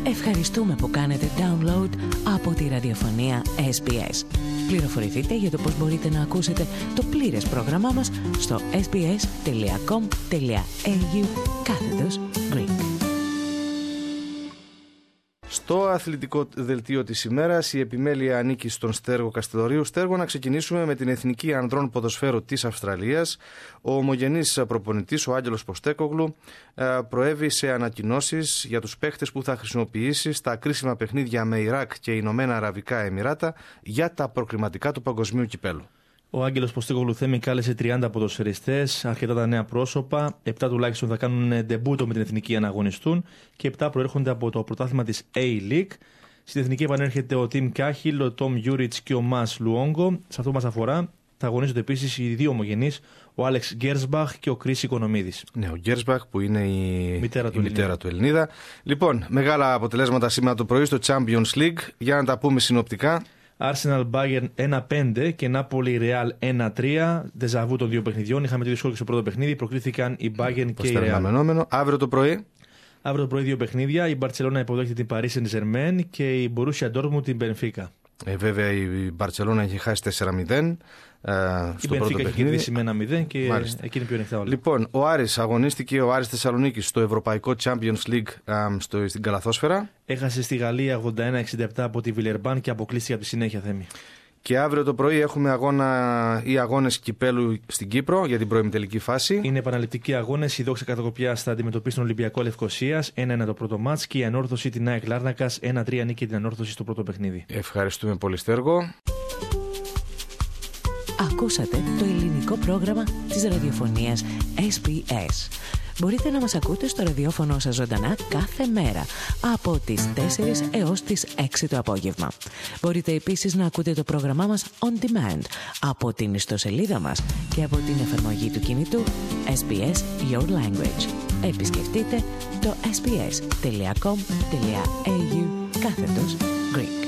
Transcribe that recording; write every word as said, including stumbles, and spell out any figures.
Ευχαριστούμε που κάνετε download από τη ραδιοφωνία ες μπι ες. Πληροφορηθείτε για το πώς μπορείτε να ακούσετε το πλήρες πρόγραμμά μας στο sbs.com.au κάθετος Greek. Στο αθλητικό δελτίο της ημέρας, η επιμέλεια ανήκει στον Στέργο Καστελορίου. Στέργο, να ξεκινήσουμε με την Εθνική Ανδρών Ποδοσφαίρου της Αυστραλίας. Ο ομογενής προπονητής, ο Άγγελος Ποστέκογλου, προέβη σε ανακοινώσεις για τους παίχτες που θα χρησιμοποιήσει στα κρίσιμα παιχνίδια με Ιράκ και Ηνωμένα Αραβικά Εμιράτα για τα προκριματικά του Παγκοσμίου Κυπέλλου. Ο Άγγελος Ποστέκογλου Θέμη κάλεσε τριάντα ποδοσφαιριστές, αρκετά τα νέα πρόσωπα. επτά τουλάχιστον θα κάνουν ντεμπούτο με την εθνική για να αγωνιστούν και επτά προέρχονται από το πρωτάθλημα της A-League. Στην εθνική επανέρχεται ο Τιμ Κάχιλ, ο Τόμ Γιούριτς και ο Μας Λουόγκο. Σε αυτό που μας αφορά θα αγωνίζονται επίσης οι δύο ομογενείς, ο Άλεξ Γκέρσμπαχ και ο Κρίς Οικονομίδης. Ναι, ο Γκέρσμπαχ που είναι η μητέρα του, η μητέρα του Ελληνίδα. Λοιπόν, μεγάλα αποτελέσματα σήμερα το πρωί στο Champions League. Για να τα πούμε συνοπτικά. Arsenal Bayern ένα πέντε και Napoli Real ένα τρία. Δεζαβού των δύο παιχνιδιών. Είχαμε τη δυσκολία στο πρώτο παιχνίδι. Προκλήθηκαν η Bayern και η Real. Αύριο το πρωί. Αύριο το πρωί δύο παιχνίδια. Η Barcelona υποδέχεται την Paris Saint-Germain και η Borussia Dortmund την Benfica. Ε, βέβαια η Barcelona έχει χάσει τέσσερα μηδέν. Ε, στο η πρώτο Benfica έχει κερδίσει με ένα μηδέν και Μάλιστα. Εκείνη πιο ανοιχτά όλα. Λοιπόν, ο Άρης αγωνίστηκε, ο Άρης Θεσσαλονίκης στο Ευρωπαϊκό Champions League ε, στο, στην Καλαθόσφαιρα. Έχασε στη Γαλλία ογδόντα ένα εξήντα επτά από τη Βιλερμπάν και αποκλείστηκε από τη συνέχεια, Θέμη. Και αύριο το πρωί έχουμε αγώνα ή αγώνες κυπέλου στην Κύπρο για την προημιτελική φάση. Είναι επαναληπτικοί αγώνες. Η Δόξα Κατακοπιάς θα αντιμετωπίσει τον Ολυμπιακό Λευκοσίας. ένα ένα το πρώτο μάτς και η Ανόρθωση την ΑΕΚ Λάρνακας. ένα τρία νίκη την Ανόρθωση στο πρώτο παιχνίδι. Ευχαριστούμε πολύ, Στέργο. Ακούσατε το ελληνικό πρόγραμμα της ραδιοφωνίας ες μπι ες. Μπορείτε να μας ακούτε στο ραδιόφωνο σας ζωντανά κάθε μέρα από τις τέσσερις έως τις έξι το απόγευμα. Μπορείτε επίσης να ακούτε το πρόγραμμά μας on demand από την ιστοσελίδα μας και από την εφαρμογή του κινητού ες μπι ες Your Language. Επισκεφτείτε το ες μπι ες τελεία κομ τελεία έι γιου κάθετος Greek.